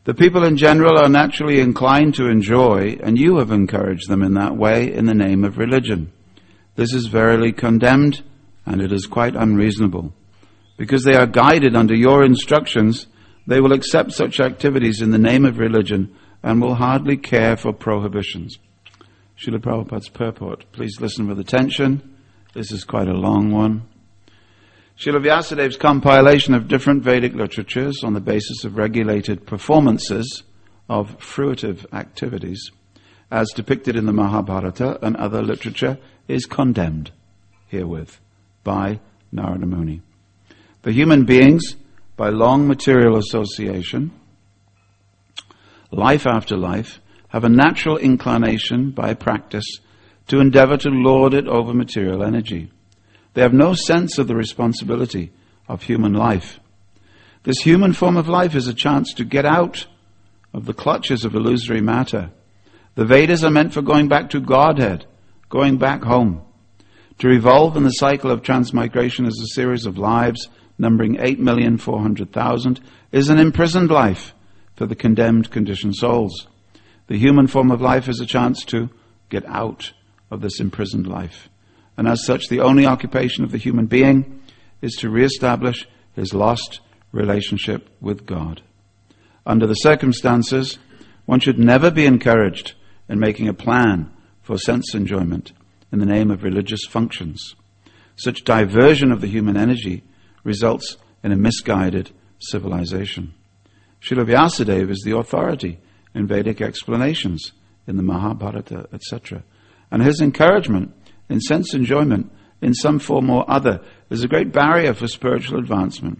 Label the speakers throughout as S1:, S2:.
S1: The people in general are naturally inclined to enjoy, and you have encouraged them in that way in the name of religion. This is verily condemned, and it is quite unreasonable. Because they are guided under your instructions, they will accept such activities in the name of religion and will hardly care for prohibitions. Srila Prabhupada's purport. Please listen with attention. This is quite a long one. Srila Vyasadev's compilation of different Vedic literatures on the basis of regulated performances of fruitive activities, as depicted in the Mahabharata and other literature, is condemned herewith by Narada Muni. For human beings, by long material association, life after life, have a natural inclination by practice to endeavor to lord it over material energy. They have no sense of the responsibility of human life. This human form of life is a chance to get out of the clutches of illusory matter. The Vedas are meant for going back to Godhead, going back home. To revolve in the cycle of transmigration as a series of lives numbering 8,400,000 is an imprisoned life for the condemned conditioned souls. The human form of life is a chance to get out of this imprisoned life. And as such, the only occupation of the human being is to re-establish his lost relationship with God. Under the circumstances, one should never be encouraged in making a plan for sense enjoyment in the name of religious functions. Such diversion of the human energy results in a misguided civilization. Srila Vyasadeva is the authority in Vedic explanations in the Mahabharata, etc. And his encouragement in sense enjoyment in some form or other is a great barrier for spiritual advancement,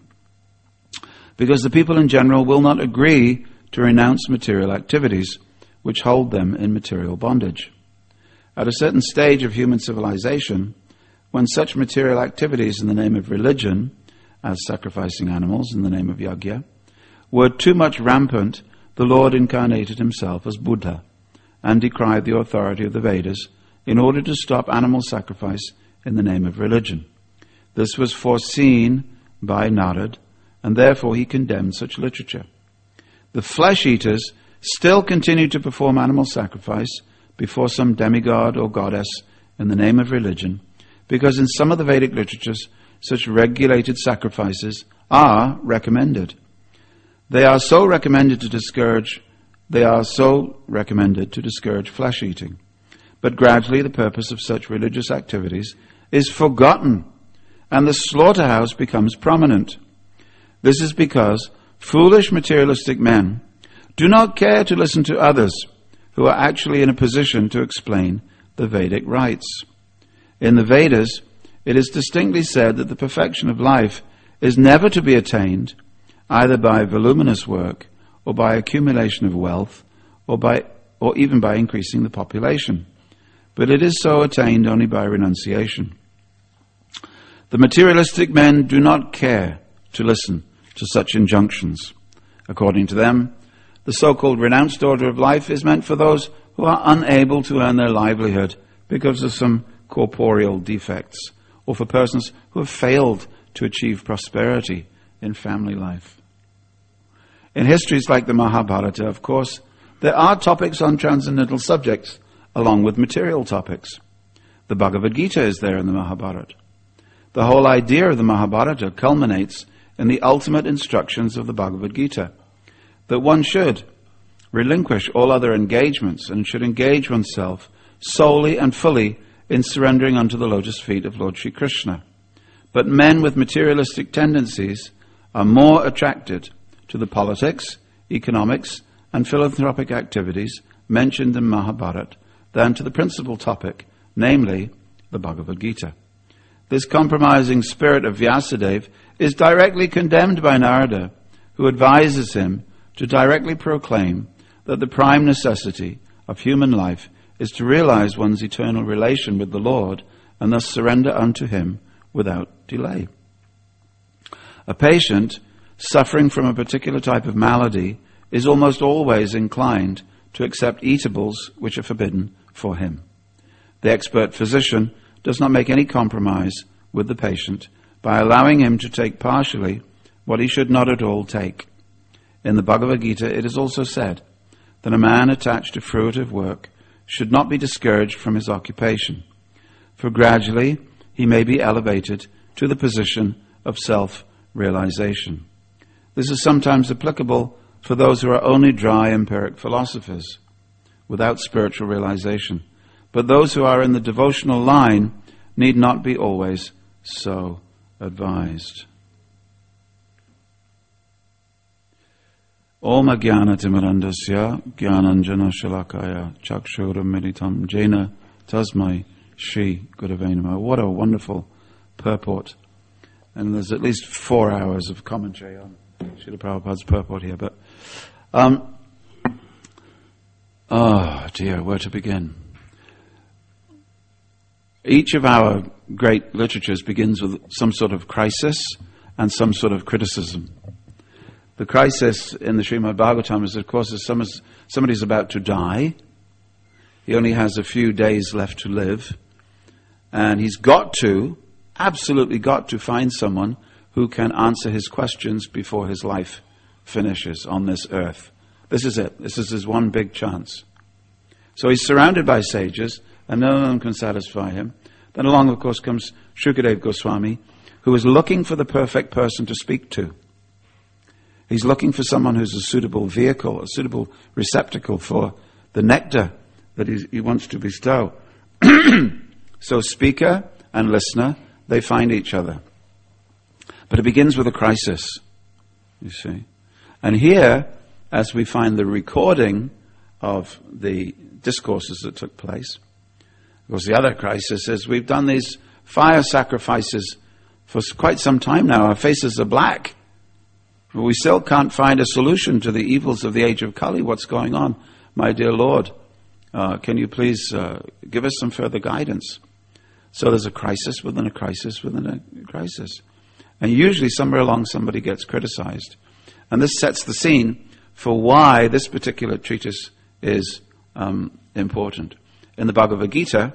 S1: because the people in general will not agree to renounce material activities which hold them in material bondage. At a certain stage of human civilization, when such material activities in the name of religion, as sacrificing animals in the name of yajna, were too much rampant, the Lord incarnated himself as Buddha and decried the authority of the Vedas in order to stop animal sacrifice in the name of religion. This was foreseen by Narad, and therefore he condemned such literature. The flesh-eaters still continue to perform animal sacrifice before some demigod or goddess in the name of religion, because in some of the Vedic literatures such regulated sacrifices are recommended. They are so recommended to discourage flesh-eating. But gradually the purpose of such religious activities is forgotten, and the slaughterhouse becomes prominent. This is because foolish materialistic men do not care to listen to others who are actually in a position to explain the Vedic rites. In the Vedas, it is distinctly said that the perfection of life is never to be attained either by voluminous work or by accumulation of wealth or even by increasing the population. But it is so attained only by renunciation. The materialistic men do not care to listen to such injunctions. According to them, the so-called renounced order of life is meant for those who are unable to earn their livelihood because of some corporeal defects, or for persons who have failed to achieve prosperity in family life. In histories like the Mahabharata, of course, there are topics on transcendental subjects along with material topics. The Bhagavad Gita is there in the Mahabharata. The whole idea of the Mahabharata culminates in the ultimate instructions of the Bhagavad Gita, that one should relinquish all other engagements and should engage oneself solely and fully in surrendering unto the lotus feet of Lord Sri Krishna. But men with materialistic tendencies are more attracted to the politics, economics, and philanthropic activities mentioned in Mahabharata than to the principal topic, namely the Bhagavad Gita. This compromising spirit of Vyasadeva is directly condemned by Narada, who advises him to directly proclaim that the prime necessity of human life is to realize one's eternal relation with the Lord and thus surrender unto him without delay. A patient suffering from a particular type of malady is almost always inclined to accept eatables which are forbidden for him. The expert physician does not make any compromise with the patient by allowing him to take partially what he should not at all take. In the Bhagavad Gita, it is also said that a man attached to fruitive work should not be discouraged from his occupation, for gradually he may be elevated to the position of self-realization. This is sometimes applicable for those who are only dry empiric philosophers, without spiritual realization. But those who are in the devotional line need not be always so advised. Om Jnana Timirandasya Jnananjana Shalakaya Chakshura Meditam Jena Tasmai Shri Gurave Namah. What a wonderful purport. And there's at least 4 hours of commentary on Srila Prabhupada's purport here. But, oh dear, where to begin? Each of our great literatures begins with some sort of crisis and some sort of criticism. The crisis in the Srimad Bhagavatam is, of course, somebody's about to die. He only has a few days left to live. And he's absolutely got to find someone who can answer his questions before his life finishes on this earth. This is it. This is his one big chance. So he's surrounded by sages, and none of them can satisfy him. Then along, of course, comes Shukadeva Goswami, who is looking for the perfect person to speak to. He's looking for someone who's a suitable vehicle, a suitable receptacle for the nectar that he wants to bestow. So speaker and listener, they find each other. But it begins with a crisis, you see. And here, as we find the recording of the discourses that took place, of course the other crisis is we've done these fire sacrifices for quite some time now. Our faces are black. But we still can't find a solution to the evils of the age of Kali. What's going on? My dear Lord, can you please give us some further guidance? So there's a crisis within a crisis within a crisis. And usually somewhere along somebody gets criticized. And this sets the scene for why this particular treatise is important. In the Bhagavad Gita,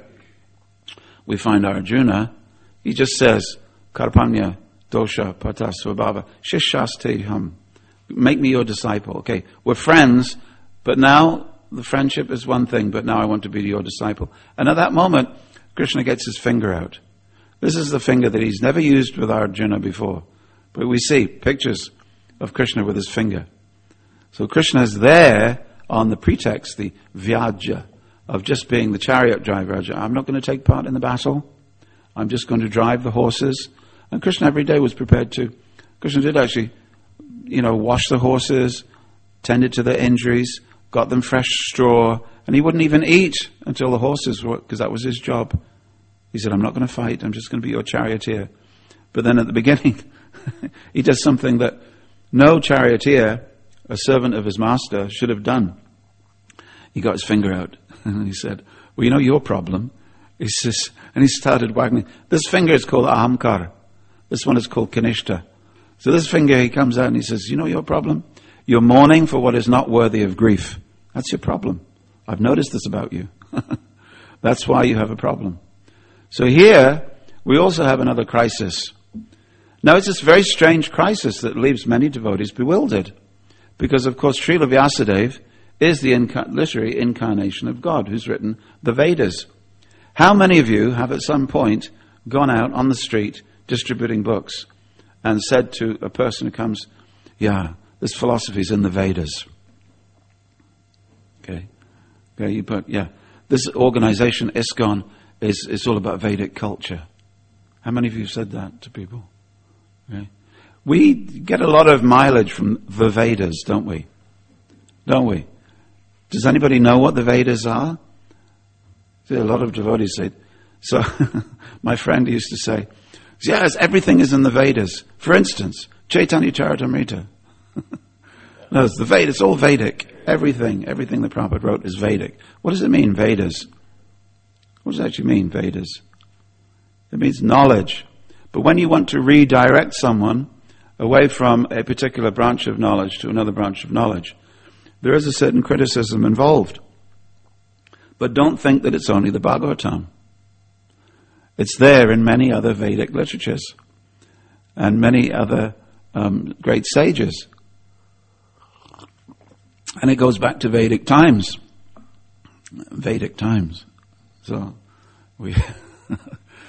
S1: we find Arjuna, he just says, Karpanya dosha pata svabhava shishasteham. Make me your disciple. Okay, we're friends, but now the friendship is one thing, but now I want to be your disciple. And at that moment, Krishna gets his finger out. This is the finger that he's never used with Arjuna before. But we see pictures of Krishna with his finger. So Krishna is there on the pretext, the vyaja, of just being the chariot driver. I'm not going to take part in the battle. I'm just going to drive the horses. And Krishna every day was prepared to. Krishna did actually, wash the horses, tended to their injuries, got them fresh straw, and he wouldn't even eat until the horses were, because that was his job. He said, I'm not going to fight, I'm just going to be your charioteer. But then at the beginning, he does something that no charioteer, a servant of his master, should have done. He got his finger out, and he said, well, your problem. He says, and he started wagging. This finger is called Ahamkar. This one is called Kanishta. So this finger, he comes out and he says, your problem? You're mourning for what is not worthy of grief. That's your problem. I've noticed this about you. That's why you have a problem. So here, we also have another crisis. Now, it's this very strange crisis that leaves many devotees bewildered. Because, of course, Srila Vyasadeva is the literary incarnation of God, who's written the Vedas. How many of you have at some point gone out on the street distributing books and said to a person who comes, this philosophy is in the Vedas. Okay, this organization, ISKCON, is all about Vedic culture. How many of you have said that to people? Okay. We get a lot of mileage from the Vedas, don't we? Does anybody know what the Vedas are? See, a lot of devotees say. So, my friend used to say, yes, everything is in the Vedas. For instance, Chaitanya Charitamrita. No, it's the Vedas, it's all Vedic. Everything that Prabhupada wrote is Vedic. What does it mean, Vedas? What does it actually mean, Vedas? It means knowledge. But when you want to redirect someone away from a particular branch of knowledge to another branch of knowledge, there is a certain criticism involved. But don't think that it's only the Bhagavatam. It's there in many other Vedic literatures and many other great sages. And it goes back to Vedic times. Vedic times. So, there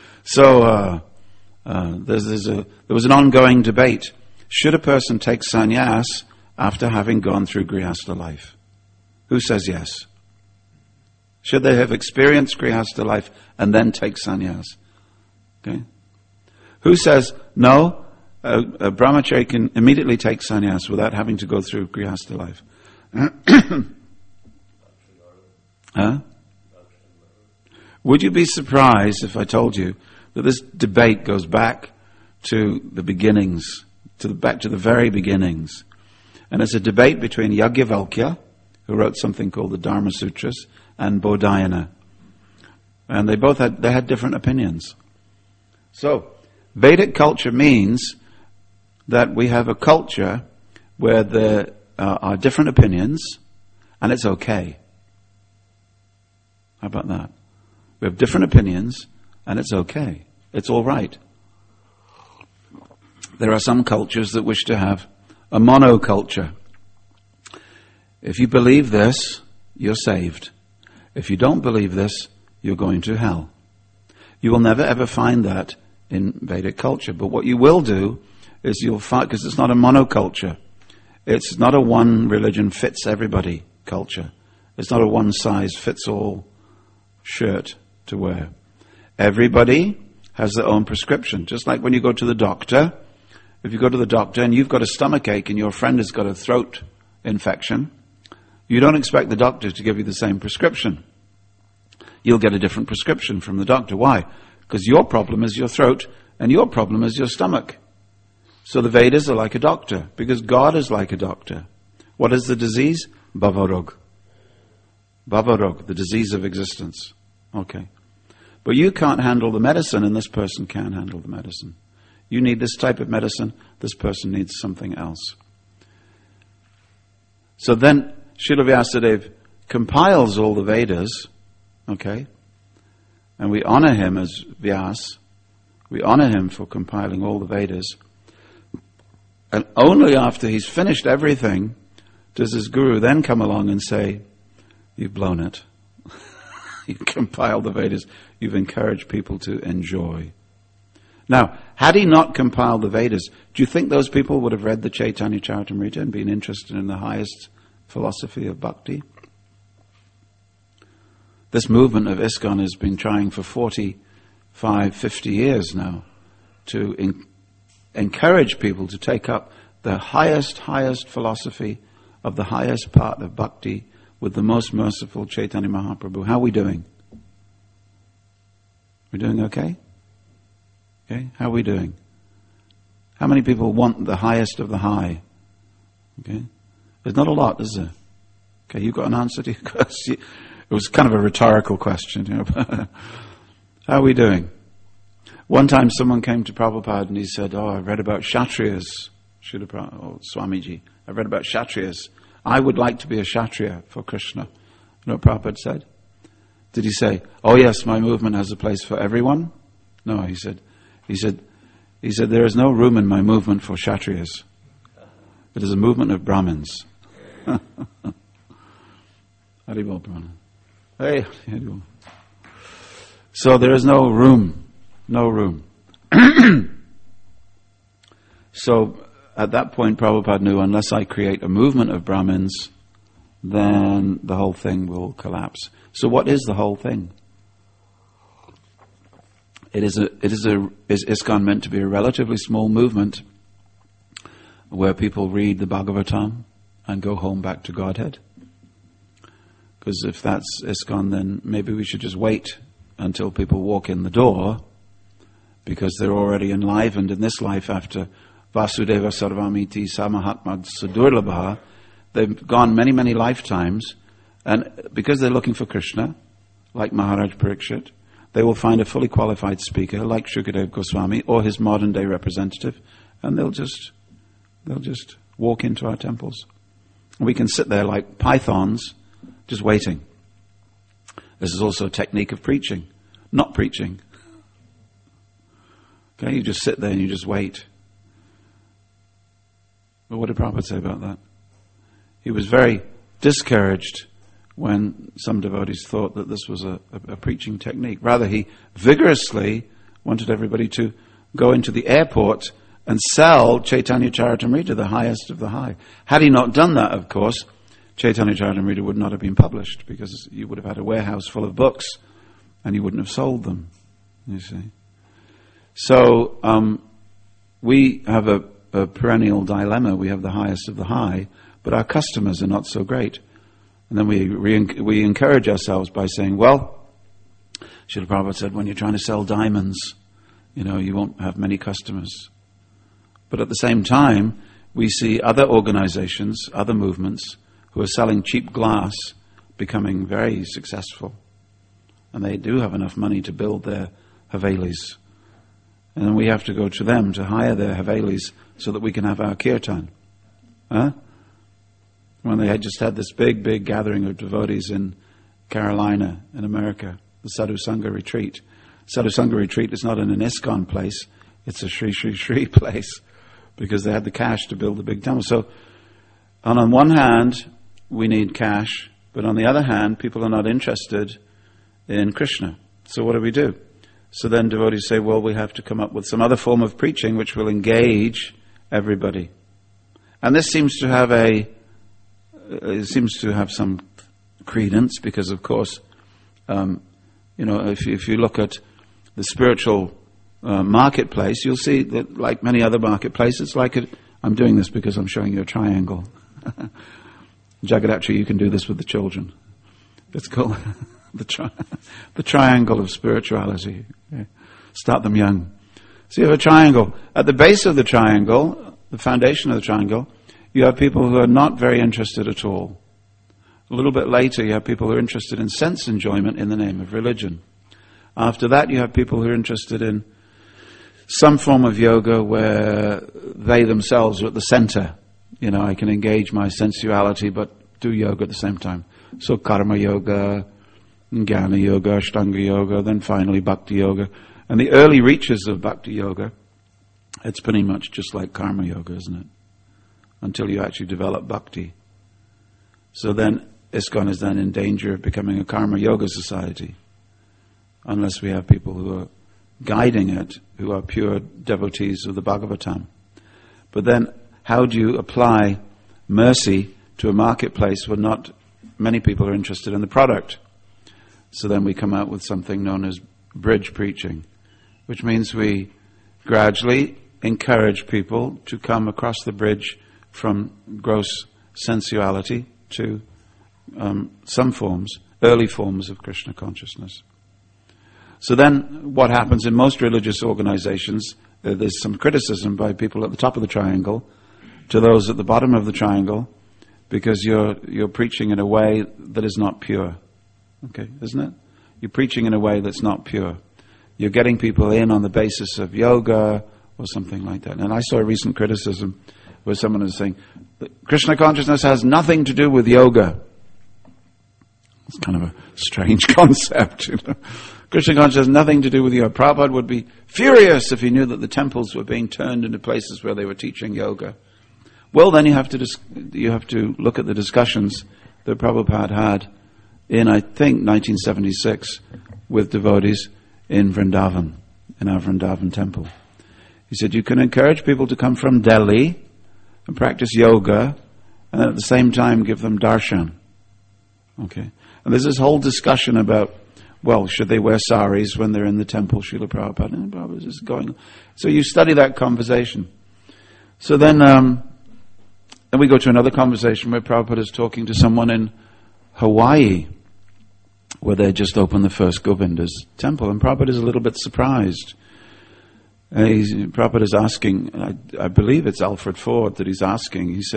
S1: was an ongoing debate. Should a person take sannyas after having gone through Grihastha life? Who says yes? Should they have experienced Grihastha life and then take sannyas? Okay. Who says no? A brahmachari can immediately take sannyas without having to go through Grihastha life. Huh? Would you be surprised if I told you that this debate goes back to the beginnings, back to the very beginnings? And it's a debate between Yajnavalkya, who wrote something called the Dharma Sutras, and Bodhayana. And they had different opinions. So, Vedic culture means that we have a culture where there are different opinions, and it's okay. How about that? We have different opinions, and it's okay. It's all right. There are some cultures that wish to have a monoculture. If you believe this, you're saved. If you don't believe this, you're going to hell. You will never ever find that in Vedic culture. But what you will do is you'll find, because it's not a monoculture. It's not a one religion fits everybody culture. It's not a one size fits all shirt to wear. Everybody has their own prescription. Just like when you go to the doctor, if you go to the doctor and you've got a stomach ache and your friend has got a throat infection, you don't expect the doctor to give you the same prescription. You'll get a different prescription from the doctor. Why? Because your problem is your throat and your problem is your stomach. So the Vedas are like a doctor, because God is like a doctor. What is the disease? Bhavarog. Bhavarog, the disease of existence. Okay. But you can't handle the medicine and this person can handle the medicine. You need this type of medicine, this person needs something else. So then Srila Vyasadeva compiles all the Vedas, okay? And we honor him as Vyas. We honor him for compiling all the Vedas. And only after he's finished everything does his guru then come along and say, you've blown it. You've compiled the Vedas. You've encouraged people to enjoy. Now, had he not compiled the Vedas, do you think those people would have read the Chaitanya Charitamrita and been interested in the highest philosophy of bhakti? This movement of ISKCON has been trying for 45, 50 years now to encourage people to take up the highest philosophy of the highest part of bhakti with the most merciful Chaitanya Mahaprabhu. How are we doing? We doing okay? Okay, how are we doing? How many people want the highest of the high? Okay, there's not a lot, is there? Okay, you got an answer to your question? It was kind of a rhetorical question, you know. How are we doing? One time someone came to Prabhupada and he said, I read about Kshatriyas, Swamiji. I read about Kshatriyas. I would like to be a Kshatriya for Krishna. You know what Prabhupada said? Did he say, oh yes, my movement has a place for everyone? No, he said, there is no room in my movement for Kshatriyas. It is a movement of Brahmins. Haribol Brahman. Hey, Haribol. So there is no room. So at that point Prabhupada knew, unless I create a movement of Brahmins, then the whole thing will collapse. So what is the whole thing? Is ISKCON meant to be a relatively small movement where people read the Bhagavatam and go home back to Godhead? Because if that's ISKCON, then maybe we should just wait until people walk in the door, because they're already enlivened in this life after Vasudeva Sarvamiti Samahatmad Sudurlabha. They've gone many, many lifetimes, and because they're looking for Krishna, like Maharaj Parikshit, they will find a fully qualified speaker like Shukadeva Goswami or his modern day representative, and they'll just walk into our temples. And we can sit there like pythons, just waiting. This is also a technique of preaching, not preaching. Okay, you just sit there and you just wait. But what did Prabhupada say about that? He was very discouraged when some devotees thought that this was a preaching technique. Rather, he vigorously wanted everybody to go into the airport and sell Chaitanya Charitamrita, the highest of the high. Had he not done that, of course, Chaitanya Charitamrita would not have been published, because you would have had a warehouse full of books and you wouldn't have sold them, you see. So we have a perennial dilemma. We have the highest of the high, but our customers are not so great. And then we encourage ourselves by saying, well, Srila Prabhupada said, when you're trying to sell diamonds, you won't have many customers. But at the same time, we see other organizations, other movements, who are selling cheap glass becoming very successful. And they do have enough money to build their Havelis. And then we have to go to them to hire their Havelis so that we can have our kirtan. When they had just had this big gathering of devotees in Carolina, in America, the Sadhu Sangha retreat. Sadhu Sangha retreat is not in an ISKCON place, it's a Sri Sri Sri place, because they had the cash to build the big temple. So, on one hand, we need cash, but on the other hand, people are not interested in Krishna. So what do? So then devotees say, well, we have to come up with some other form of preaching which will engage everybody. And this seems to have some credence, because of course, if you look at the spiritual marketplace, you'll see that, like many other marketplaces, I'm doing this because I'm showing you a triangle. Jagadachi, you can do this with the children. It's called the triangle of spirituality. Okay. Start them young. So you have a triangle. At the base of the triangle, the foundation of the triangle, you have people who are not very interested at all. A little bit later, you have people who are interested in sense enjoyment in the name of religion. After that, you have people who are interested in some form of yoga where they themselves are at the center. I can engage my sensuality but do yoga at the same time. So karma yoga, jnana yoga, ashtanga yoga, then finally bhakti yoga. And the early reaches of bhakti yoga, it's pretty much just like karma yoga, isn't it? Until you actually develop bhakti. So then ISKCON is then in danger of becoming a karma yoga society, unless we have people who are guiding it, who are pure devotees of the Bhagavatam. But then, how do you apply mercy to a marketplace where not many people are interested in the product? So then we come out with something known as bridge preaching, which means we gradually encourage people to come across the bridge from gross sensuality to some forms, early forms of Krishna consciousness. So then what happens in most religious organizations, there's some criticism by people at the top of the triangle to those at the bottom of the triangle, because you're preaching in a way that is not pure. Okay, isn't it? You're preaching in a way that's not pure. You're getting people in on the basis of yoga or something like that. And I saw a recent criticism where someone was saying that Krishna consciousness has nothing to do with yoga. It's kind of a strange concept, Krishna consciousness has nothing to do with yoga. Prabhupada would be furious if he knew that the temples were being turned into places where they were teaching yoga. Well, then you have to look at the discussions that Prabhupada had in, I think, 1976 with devotees in Vrindavan, in our Vrindavan temple. He said, you can encourage people to come from Delhi and practice yoga, and then at the same time give them darshan. Okay? And there's this whole discussion about, well, should they wear saris when they're in the temple, Srila Prabhupada? And Prabhupada is going. So you study that conversation. So then we go to another conversation where Prabhupada is talking to someone in Hawaii, where they just opened the first Govinda's temple. And Prabhupada is a little bit surprised. Prabhupada is asking, I believe it's Alfred Ford that he's asking. He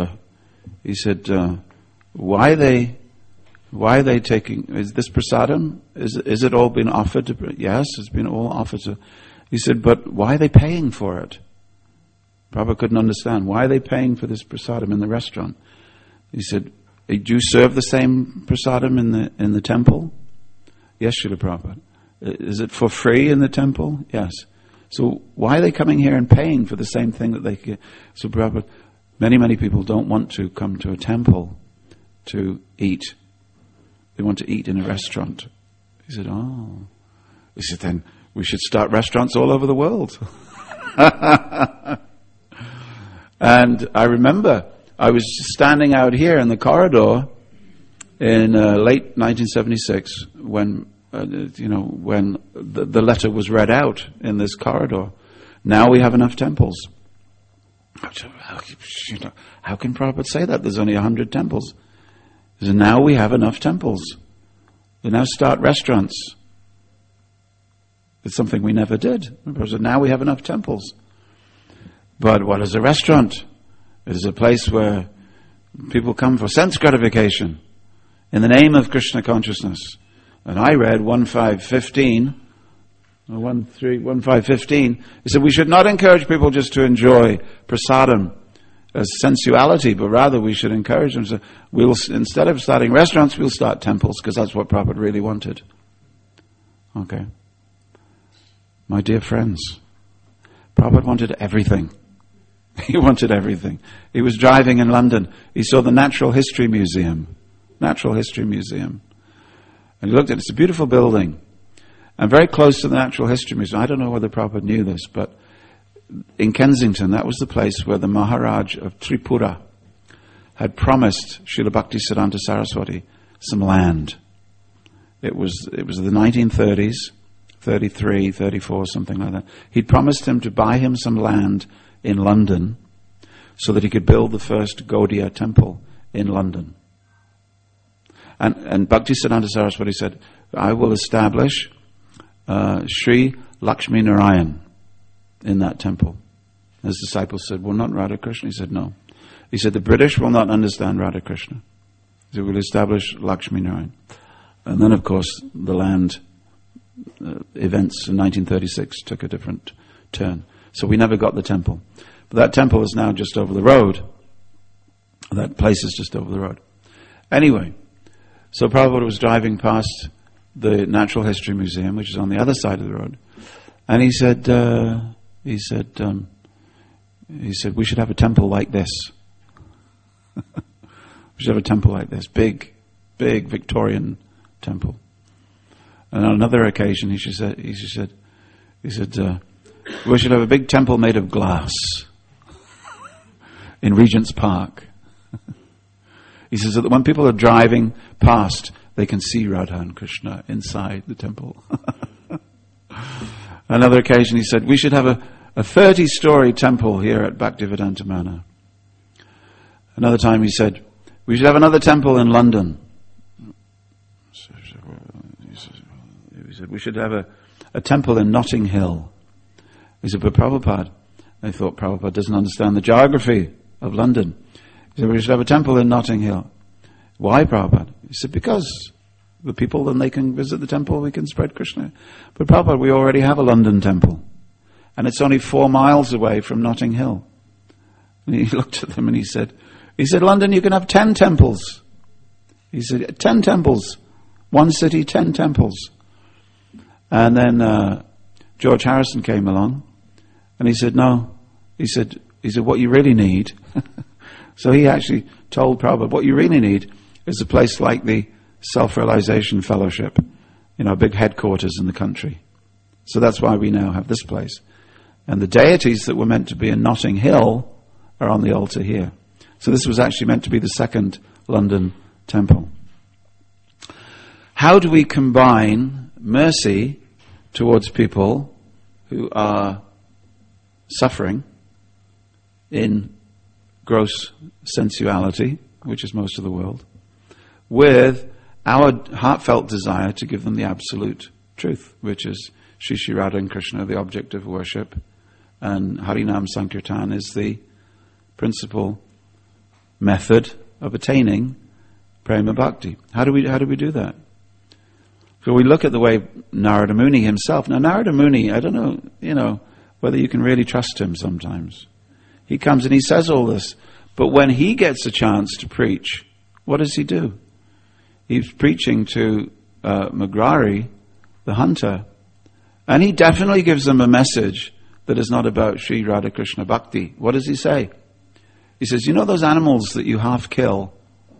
S1: said, why are they taking, is this prasadam? Is it all been offered to, yes, it's been all offered to. He said, but why are they paying for it? Prabhupada couldn't understand. Why are they paying for this prasadam in the restaurant? He said, do you serve the same prasadam in the temple? Yes, Srila Prabhupada. Is it for free in the temple? Yes. So why are they coming here and paying for the same thing that they get? So Prabhupada, many people don't want to come to a temple to eat. They want to eat in a restaurant. He said, oh. He said, then we should start restaurants all over the world. And I remember I was standing out here in the corridor in late 1976 when the letter was read out in this corridor. Now we have enough temples. How can Prabhupada say that? There's only 100 temples. He said, now we have enough temples. We now start restaurants. It's something we never did. Prabhupada said, now we have enough temples. But what is a restaurant? It is a place where people come for sense gratification in the name of Krishna consciousness. And I read 1515. He said we should not encourage people just to enjoy prasadam as sensuality, but rather we should encourage them. So instead of starting restaurants, we'll start temples, because that's what Prabhupada really wanted. Okay. My dear friends, Prabhupada wanted everything. He wanted everything. He was driving in London. He saw the Natural History Museum. And he looked at it. It's a beautiful building. And very close to the Natural History Museum, I don't know whether Prabhupada knew this, but in Kensington, that was the place where the Maharaj of Tripura had promised Srila Bhaktisiddhanta Saraswati some land. It was the 1930s, 33, 34, something like that. He'd promised him to buy him some land in London so that he could build the first Gaudiya temple in London. And Bhaktisiddhanta Saraswati said, I will establish Sri Lakshmi Narayan in that temple. His disciples said, well, not Radha Krishna. He said, no. He said, the British will not understand Radha Krishna. He said, we'll establish Lakshmi Narayan. And then, of course, the land events in 1936 took a different turn. So we never got the temple. But that temple is now just over the road. That place is just over the road. Anyway, so Prabhupada was driving past the Natural History Museum, which is on the other side of the road, and he said, we should have a temple like this. We should have a temple like this, big Victorian temple. And on another occasion, he said, we should have a big temple made of glass in Regent's Park. He says that when people are driving past, they can see Radha and Krishna inside the temple. Another occasion he said, we should have a 30-story temple here at Bhaktivedanta Manor. Another time he said, we should have another temple in London. He said, we should have a temple in Notting Hill. He said, but Prabhupada, they thought Prabhupada doesn't understand the geography of London. He said, we should have a temple in Notting Hill. Why, Prabhupada? He said, because the people, then they can visit the temple, we can spread Krishna. But Prabhupada, we already have a London temple. And it's only 4 miles away from Notting Hill. And he looked at them and he said, London, you can have 10 temples. He said, 10 temples. One city, 10 temples. And then George Harrison came along and he said, no. He said, what you really need. So he actually told Prabhupada, what you really need is a place like the Self-Realization Fellowship, big headquarters in the country. So that's why we now have this place. And the deities that were meant to be in Notting Hill are on the altar here. So this was actually meant to be the second London temple. How do we combine mercy towards people who are suffering in gross sensuality, which is most of the world, with our heartfelt desire to give them the absolute truth, which is Shri Shri Radha and Krishna, the object of worship, and Harinam Sankirtan is the principal method of attaining Prema Bhakti. How do we do that? So we look at the way Narada Muni himself. Now Narada Muni, I don't know, whether you can really trust him sometimes. He comes and he says all this, but when he gets a chance to preach, what does he do? He's preaching to Magrari, the hunter, and he definitely gives them a message that is not about Sri Radha Krishna Bhakti. What does he say? He says, those animals that you half kill,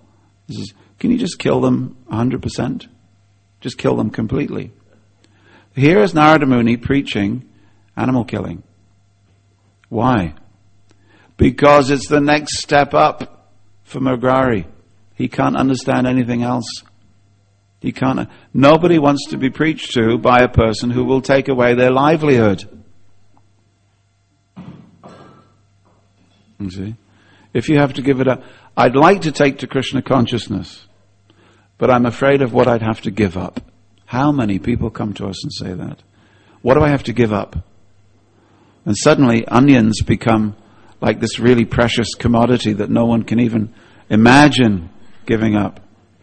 S1: He says, can you just kill them 100%? Just kill them completely. Here is Narada Muni preaching animal killing. Why? Because it's the next step up for Murari. He can't understand anything else. He can't. Nobody wants to be preached to by a person who will take away their livelihood. You see? If you have to give it up. I'd like to take to Krishna consciousness, but I'm afraid of what I'd have to give up. How many people come to us and say that? What do I have to give up? And suddenly onions become like this really precious commodity that no one can even imagine giving up.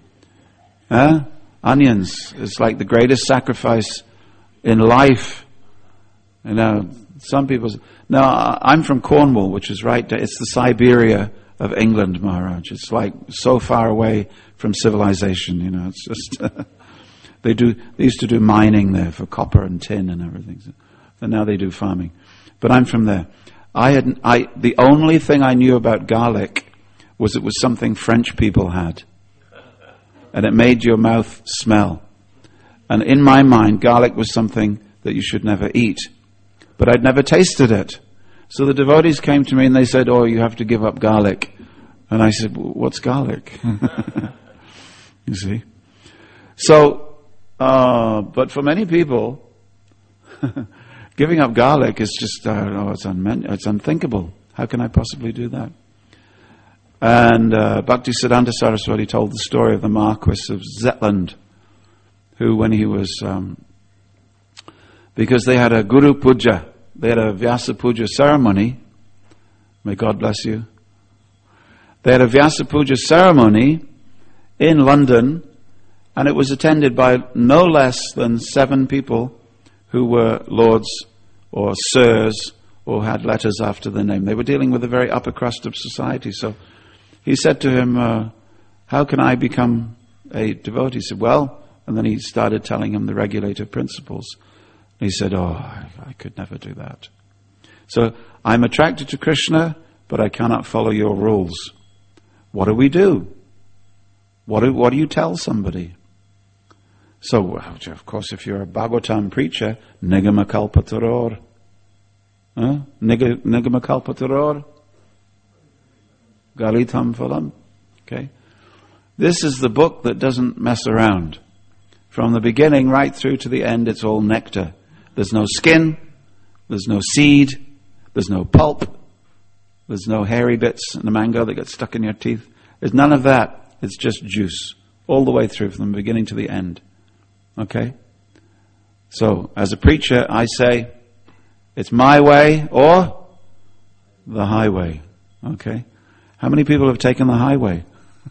S1: Onions is like the greatest sacrifice in life. You know, some people say, no, I'm from Cornwall, which is right, it's the Siberia of England, Maharaj. It's like so far away from civilization, you know, it's just, they used to do mining there for copper and tin and everything. And now they do farming. But I'm from there. The only thing I knew about garlic was it was something French people had. And it made your mouth smell. And in my mind, garlic was something that you should never eat. But I'd never tasted it. So the devotees came to me and they said, oh, you have to give up garlic. And I said, what's garlic? You see? So, but for many people, giving up garlic is just, it's unthinkable. How can I possibly do that? And Bhaktisiddhanta Saraswati told the story of the Marquis of Zetland, who when he was, because they had a Guru Puja, they had a Vyasa Puja ceremony, may God bless you. They had a Vyasa Puja ceremony in London, and it was attended by no less than 7 people who were lords or sirs or had letters after their name. They were dealing with the very upper crust of society. So he said to him, how can I become a devotee? He said, well, and then he started telling him the regulative principles. And he said, oh, I could never do that. So I'm attracted to Krishna, but I cannot follow your rules. What do we do? What do you tell somebody? So, of course, if you're a Bhagavatam preacher, Nigama Kalpataror. Nigama Kalpataror. Galitam Phalam. Okay? This is the book that doesn't mess around. From the beginning right through to the end, it's all nectar. There's no skin, there's no seed, there's no pulp, there's no hairy bits in the mango that get stuck in your teeth. There's none of that. It's just juice. All the way through, from the beginning to the end. Okay? So, as a preacher, I say, it's my way or the highway. Okay? How many people have taken the highway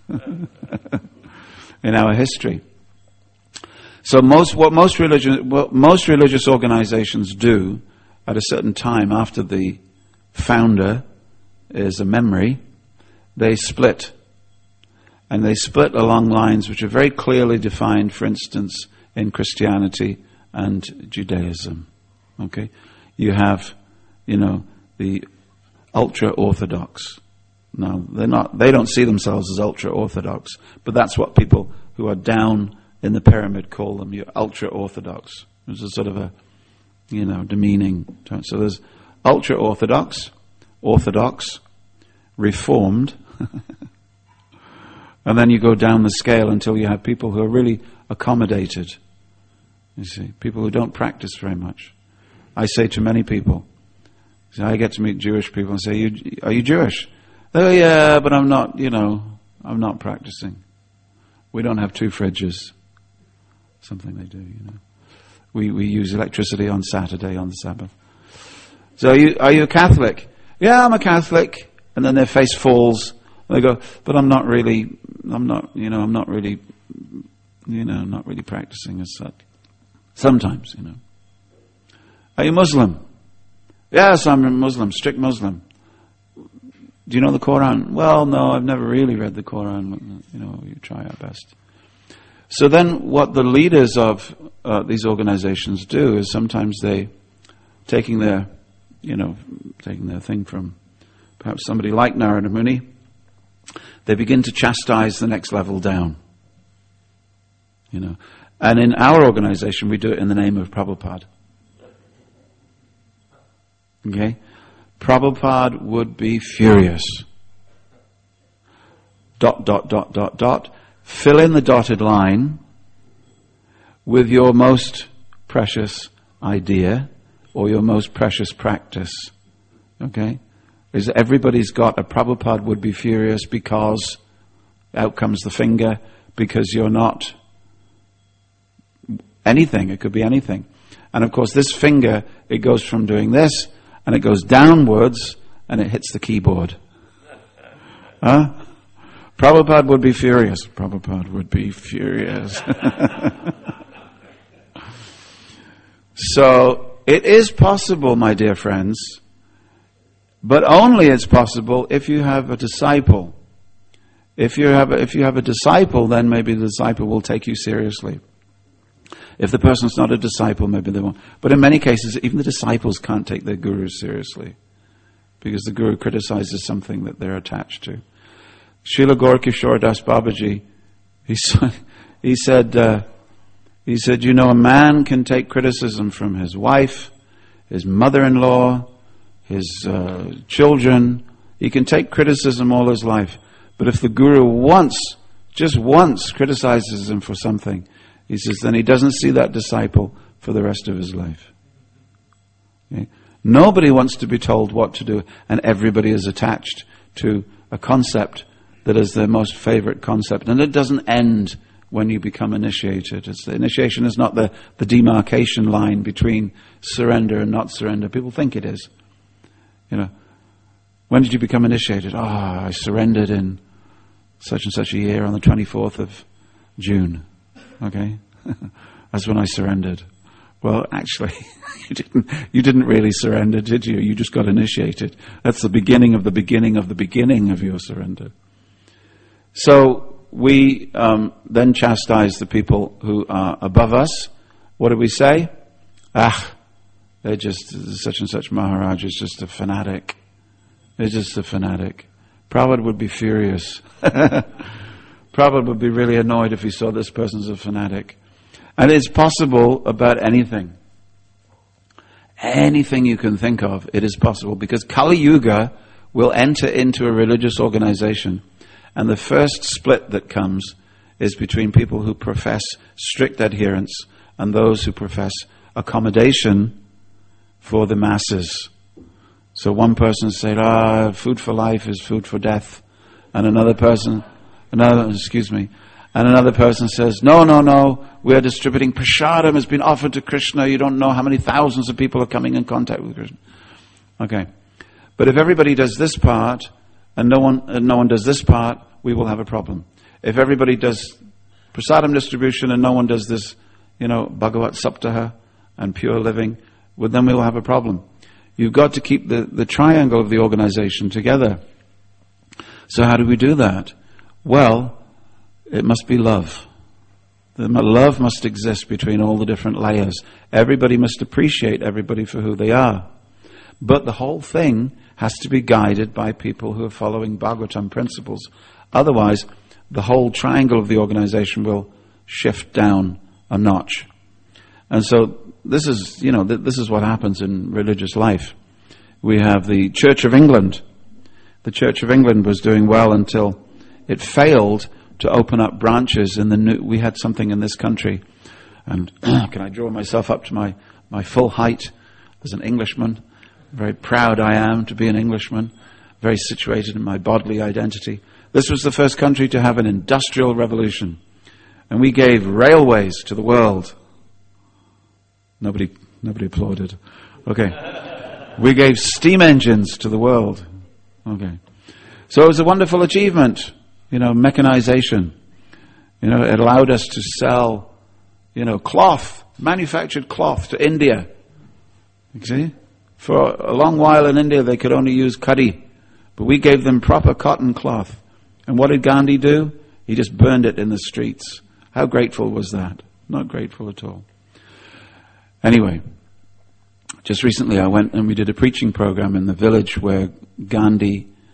S1: in our history? So what most religious organizations do at a certain time after the founder is a memory, they split. And they split along lines which are very clearly defined, for instance, in Christianity and Judaism. Okay? You have, the ultra-Orthodox. No, they don't see themselves as ultra-Orthodox, but that's what people who are down in the pyramid call them. You're ultra-Orthodox. There's a sort of a, demeaning term. So there's ultra-Orthodox, Orthodox, Reformed, and then you go down the scale until you have people who are really accommodated. You see, people who don't practice very much. I say to many people, I get to meet Jewish people and say, are you Jewish? Oh yeah, but I'm not, I'm not practicing. We don't have 2 fridges. Something they do, We use electricity on Saturday, on the Sabbath. So are you a Catholic? Yeah, I'm a Catholic. And then their face falls. And they go, but I'm not really practicing as such. Sometimes, Are you Muslim? Yes, I'm a Muslim, strict Muslim. Do you know the Quran? Well, no, I've never really read the Quran. You try our best. So then what the leaders of these organizations do is sometimes they, taking their thing from perhaps somebody like Narada Muni, they begin to chastise the next level down. You know. And in our organization, we do it in the name of Prabhupada. Okay? Prabhupada would be furious. ... Fill in the dotted line with your most precious idea or your most precious practice. Okay? Is everybody's got a Prabhupada would be furious because out comes the finger, because you're not anything. It could be anything. And of course this finger, it goes from doing this and it goes downwards and it hits the keyboard. Huh? Prabhupada would be furious. Prabhupada would be furious. So it is possible, my dear friends, but only it's possible if you have a disciple. If you have a disciple, then maybe the disciple will take you seriously. If the person's not a disciple, maybe they won't. But in many cases, even the disciples can't take their gurus seriously because the guru criticizes something that they're attached to. Srila Gaura Das Babaji, he said, you know, a man can take criticism from his wife, his mother-in-law, his children. He can take criticism all his life. But if the guru just once criticizes him for something, he says, then he doesn't see that disciple for the rest of his life. Okay? Nobody wants to be told what to do, and everybody is attached to a concept that is their most favorite concept. And it doesn't end when you become initiated. The initiation is not the demarcation line between surrender and not surrender. People think it is. You know, when did you become initiated? I surrendered in such and such a year on the 24th of June. Okay? That's when I surrendered. Well, actually, you didn't really surrender, did you? You just got initiated. That's the beginning of the beginning of the beginning of your surrender. So we then chastise the people who are above us. What do we say? They're just, such and such Maharaj is just a fanatic. They're just a fanatic. Prabhupada would be furious. Prabhupada would be really annoyed if he saw this person's a fanatic. And it's possible about anything. Anything you can think of, it is possible. Because Kali Yuga will enter into a religious organization. And the first split that comes is between people who profess strict adherence and those who profess accommodation for the masses. So one person said, food for life is food for death. And another person says, no, we are distributing prasadam has been offered to Krishna. You don't know how many thousands of people are coming in contact with Krishna. Okay. But if everybody does this part and no one does this part, we will have a problem. If everybody does prasadam distribution and no one does this, Bhagavat Saptaha and pure living, well, then we will have a problem. You've got to keep the triangle of the organization together. So how do we do that? Well, it must be love. The love must exist between all the different layers. Everybody must appreciate everybody for who they are. But the whole thing has to be guided by people who are following Bhagavatam principles. Otherwise, the whole triangle of the organization will shift down a notch. And so this is what happens in religious life. We have the Church of England. The Church of England was doing well until it failed to open up branches we had something in this country. And can I draw myself up to my full height as an Englishman? Very proud I am to be an Englishman, very situated in my bodily identity. This was the first country to have an industrial revolution. And we gave railways to the world. Nobody applauded. Okay. We gave steam engines to the world. Okay. So it was a wonderful achievement. Mechanization. It allowed us to sell, cloth, manufactured cloth to India. You see? For a long while in India they could only use khadi. But we gave them proper cotton cloth. And what did Gandhi do? He just burned it in the streets. How grateful was that? Not grateful at all. Anyway, just recently I went and we did a preaching program in the village where Gandhi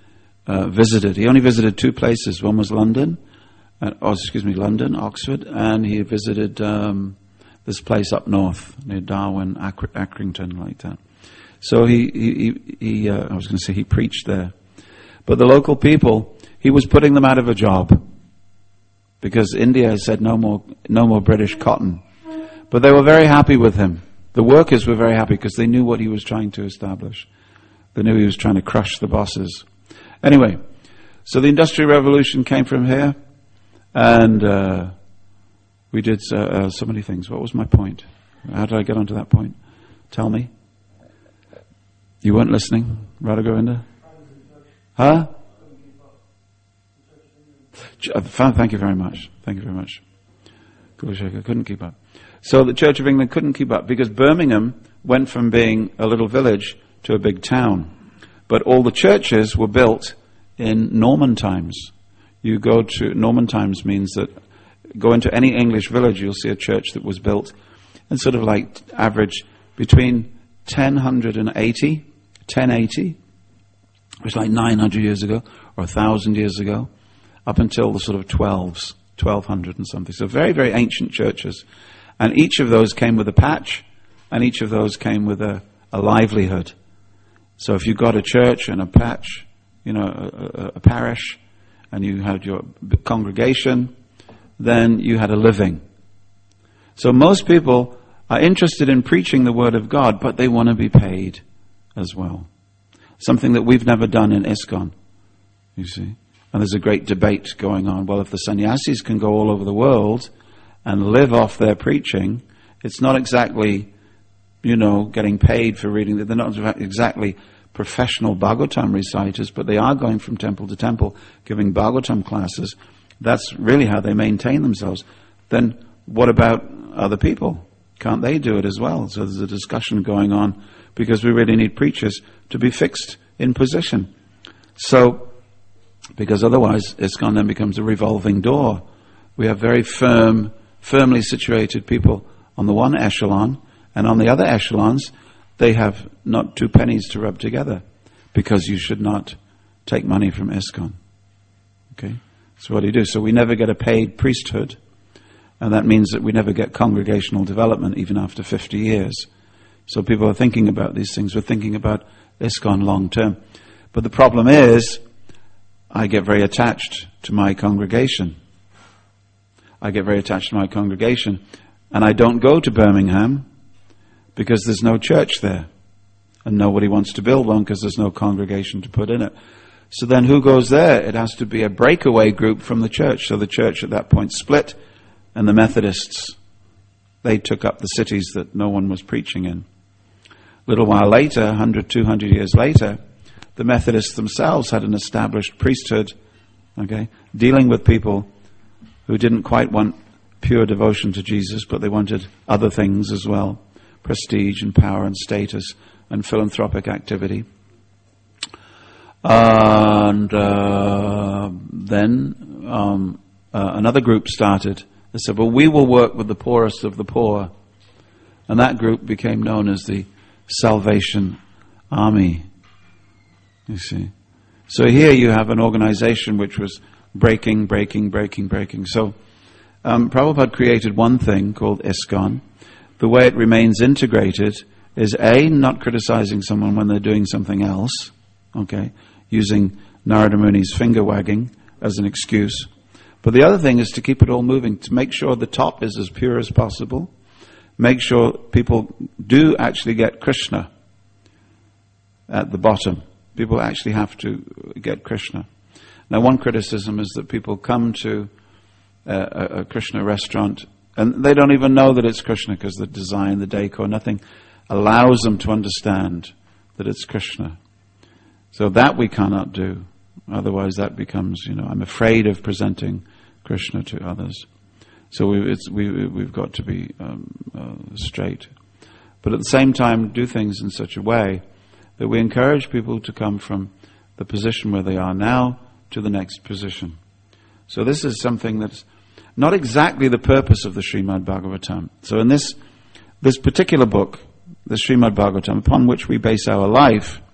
S1: visited. He only visited two places. One was London, London, Oxford, and he visited this place up north near Darwin, Accrington, like that. So he preached there. But the local people, he was putting them out of a job because India said no more British cotton. But they were very happy with him. The workers were very happy because they knew what he was trying to establish. They knew he was trying to crush the bosses. Anyway, so the Industrial Revolution came from here, and we did so many things. What was my point? How did I get onto that point? Tell me. You weren't listening, Radha Govinda? Huh? Thank you very much. Thank you very much. Kulashekar couldn't keep up. So the Church of England couldn't keep up because Birmingham went from being a little village to a big town. But all the churches were built in Norman times. You go to Norman times means that go into any English village, you'll see a church that was built in sort of like average between 1080, which is like 900 years ago or 1,000 years ago, up until the sort of 1200 and something. So very, very ancient churches. And each of those came with a patch, and each of those came with a livelihood. So if you got a church and a patch, a parish, and you had your congregation, then you had a living. So most people are interested in preaching the Word of God, but they want to be paid as well. Something that we've never done in ISKCON, you see. And there's a great debate going on. Well, if the sannyasis can go all over the world and live off their preaching, it's not exactly, getting paid for reading. They're not exactly professional Bhagavatam reciters, but they are going from temple to temple, giving Bhagavatam classes. That's really how they maintain themselves. Then what about other people? Can't they do it as well? So there's a discussion going on because we really need preachers to be fixed in position. So, because otherwise ISKCON then becomes a revolving door. We have very firmly situated people on the one echelon, and on the other echelons, they have not two pennies to rub together, because you should not take money from ISKCON. Okay? So what do you do? So we never get a paid priesthood, and that means that we never get congregational development even after 50 years. So people are thinking about these things. We're thinking about ISKCON long term. But the problem is, I get very attached to my congregation. And I don't go to Birmingham because there's no church there. And nobody wants to build one because there's no congregation to put in it. So then who goes there? It has to be a breakaway group from the church. So the church at that point split, and the Methodists, they took up the cities that no one was preaching in. A little while later, 100, 200 years later, the Methodists themselves had an established priesthood, dealing with people who didn't quite want pure devotion to Jesus, but they wanted other things as well, prestige and power and status and philanthropic activity. And then another group started. They said, well, we will work with the poorest of the poor. And that group became known as the Salvation Army. You see. So here you have an organization which was breaking. So Prabhupada created one thing called ISKCON. The way it remains integrated is A, not criticizing someone when they're doing something else, using Narada Muni's finger wagging as an excuse. But the other thing is to keep it all moving, to make sure the top is as pure as possible, make sure people do actually get Krishna at the bottom. People actually have to get Krishna. Now, one criticism is that people come to a Krishna restaurant and they don't even know that it's Krishna because the design, the decor, nothing allows them to understand that it's Krishna. So that we cannot do. Otherwise that becomes, I'm afraid of presenting Krishna to others. So we've got to be straight. But at the same time, do things in such a way that we encourage people to come from the position where they are now to the next position. So this is something that's not exactly the purpose of the Srimad Bhagavatam. So in this particular book, the Srimad Bhagavatam, upon which we base our life,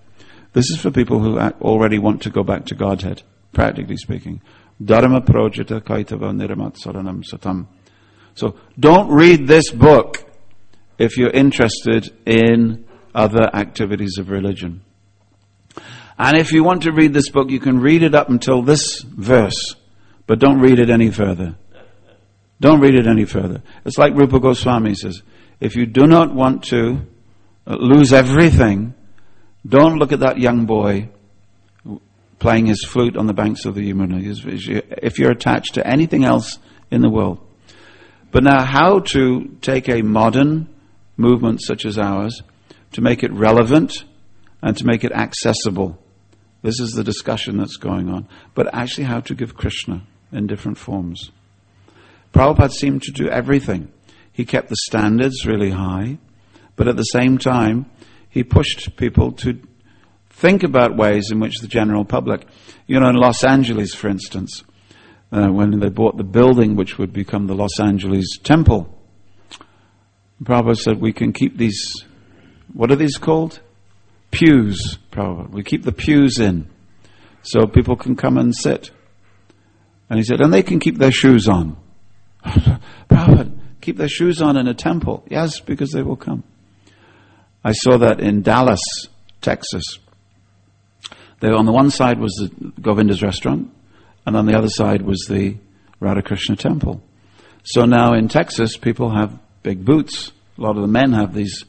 S1: This is for people who already want to go back to Godhead, practically speaking. Dharma projita kaitava niramat saranam satam. So don't read this book if you're interested in other activities of religion. And if you want to read this book, you can read it up until this verse, but don't read it any further. Don't read it any further. It's like Rupa Goswami says, if you do not want to lose everything, don't look at that young boy playing his flute on the banks of the Yamuna, if you're attached to anything else in the world. But now, how to take a modern movement such as ours, to make it relevant and to make it accessible. This is the discussion that's going on. But actually how to give Krishna in different forms. Prabhupada seemed to do everything. He kept the standards really high, but at the same time, he pushed people to think about ways in which the general public, in Los Angeles, for instance, when they bought the building which would become the Los Angeles Temple, Prabhupada said, we can keep these, what are these called? Pews, Prabhupada. We keep the pews in, so people can come and sit. And he said, and they can keep their shoes on. Prabhupada, keep their shoes on in a temple? Yes, because they will come. I saw that in Dallas, Texas. There, on the one side was the Govinda's restaurant, and on the other side was the Radhakrishna temple. So now in Texas, people have big boots. A lot of the men have these,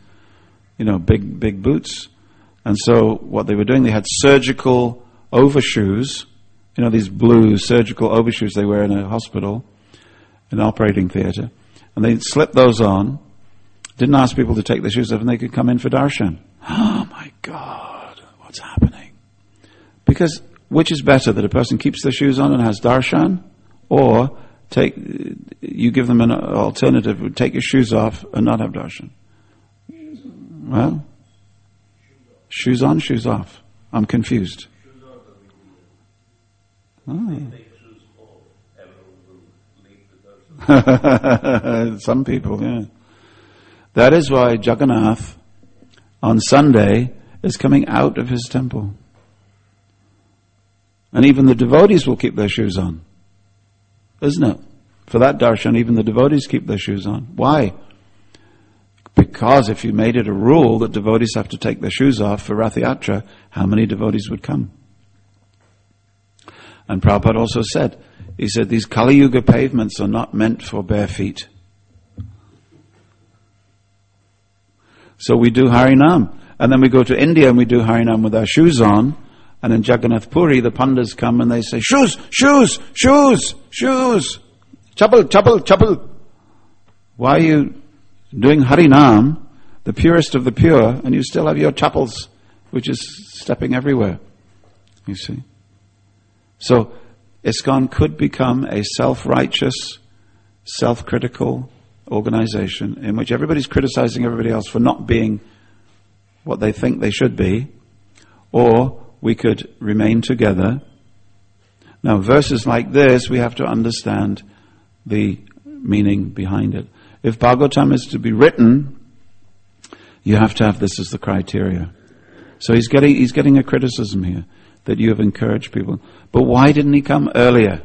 S1: big boots. And so what they were doing, they had surgical overshoes, these blue surgical overshoes they wear in a hospital, an operating theater. And they slipped those on, didn't ask people to take their shoes off, and they could come in for darshan. Oh my God, what's happening? Because which is better, that a person keeps their shoes on and has darshan, or you give them an alternative, take your shoes off and not have darshan? Well, shoes on, shoes off. I'm confused. Some people, yeah. That is why Jagannath on Sunday is coming out of his temple. And even the devotees will keep their shoes on. Isn't it? For that darshan, even the devotees keep their shoes on. Why? Because if you made it a rule that devotees have to take their shoes off for Rath Yatra, how many devotees would come? And Prabhupada also said, he said, these Kali Yuga pavements are not meant for bare feet. So we do Harinam. And then we go to India and we do Harinam with our shoes on. And in Jagannath Puri, the pandas come and they say, shoes, shoes, shoes, shoes. Chappal, chappal, chappal. Why are you doing Harinam, the purest of the pure, and you still have your chappals, which is stepping everywhere? You see? So, ISKCON could become a self-righteous, self-critical organization in which everybody's criticizing everybody else for not being what they think they should be, or we could remain together. Now, verses like this, we have to understand the meaning behind it. If Bhagavatam is to be written, you have to have this as the criteria. So he's getting a criticism here, that you have encouraged people. But why didn't he come earlier?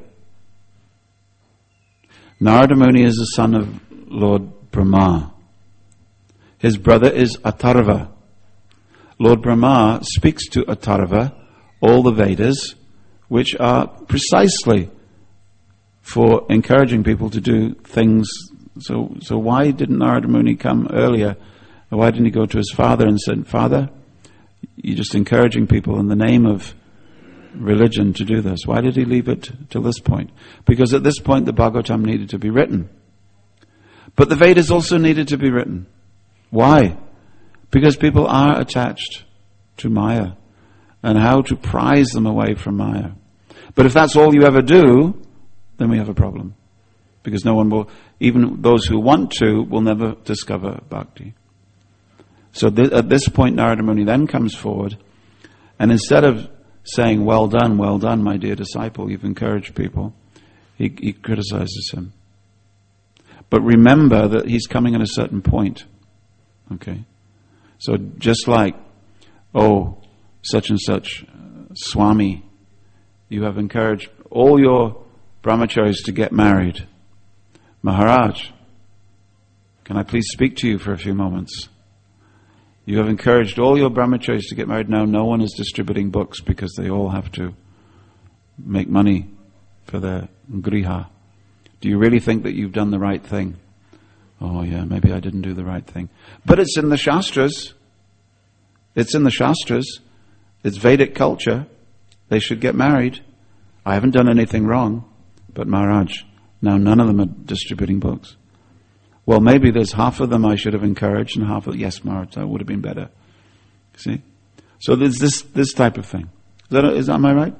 S1: Narada Muni is the son of Lord Brahma. His brother is Atharva. Lord Brahma speaks to Atharva all the Vedas, which are precisely for encouraging people to do things. So why didn't Narada Muni come earlier? Why didn't he go to his father and said, Father, you're just encouraging people in the name of religion to do this? Why did he leave it till this point? Because at this point the Bhagavatam needed to be written. But the Vedas also needed to be written. Why? Because people are attached to Maya, and how to prize them away from Maya. But if that's all you ever do, then we have a problem. Because no one will, even those who want to, will never discover bhakti. So at this point, Narada Muni then comes forward, and instead of saying, well done, my dear disciple, you've encouraged people, he criticizes him. But remember that he's coming at a certain point. Okay? So just like, such and such Swami, you have encouraged all your brahmacharis to get married. Maharaj, can I please speak to you for a few moments? You have encouraged all your brahmacharis to get married. Now no one is distributing books because they all have to make money for their griha. Do you really think that you've done the right thing? Oh yeah, maybe I didn't do the right thing. But it's in the Shastras. It's in the Shastras. It's Vedic culture. They should get married. I haven't done anything wrong. But Maharaj, now none of them are distributing books. Well, maybe there's half of them I should have encouraged and half of, yes, Maharaj, that would have been better. See? So there's this type of thing. Am I right?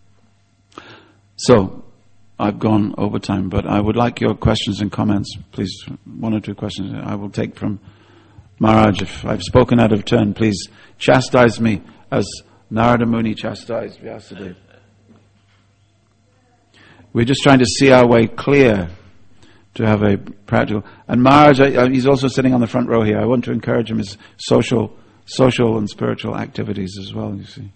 S1: So, I've gone over time, but I would like your questions and comments. Please, one or two questions I will take from Maharaj. If I've spoken out of turn, please chastise me as Narada Muni chastised Vyasadeva. We're just trying to see our way clear to have a practical. And Maharaj, he's also sitting on the front row here. I want to encourage him his social and spiritual activities as well, you see.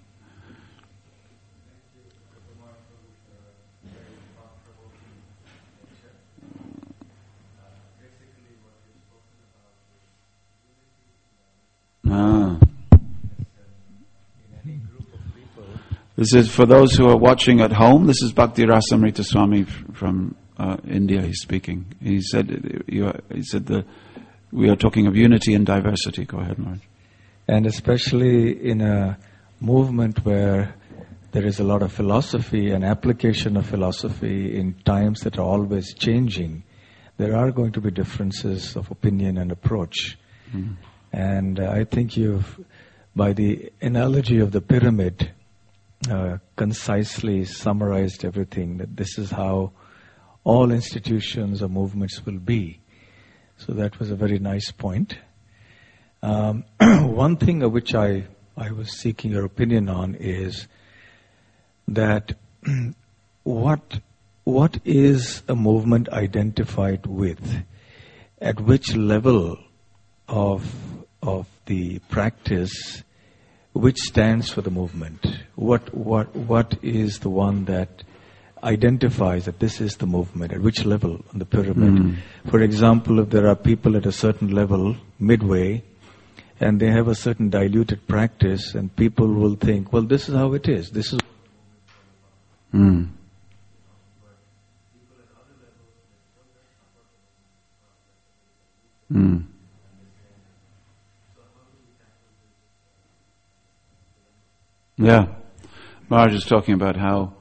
S1: This is for those who are watching at home. This is Bhakti Rasamrita Swami from India. He's speaking. He said we are talking of unity and diversity. Go ahead, Maharaj.
S2: And especially in a movement where there is a lot of philosophy and application of philosophy in times that are always changing, there are going to be differences of opinion and approach. Mm. And I think you've, by the analogy of the pyramid, concisely summarized everything, that this is how all institutions or movements will be. So that was a very nice point. One thing which I was seeking your opinion on is that what is a movement identified with? At which level of the practice, which stands for the movement? What is the one that identifies that this is the movement? At which level on the pyramid? For example, if there are people at a certain level, midway, and they have a certain diluted practice, and people will think, well, this is how it is. This is.
S1: Yeah, Maharaj is talking about how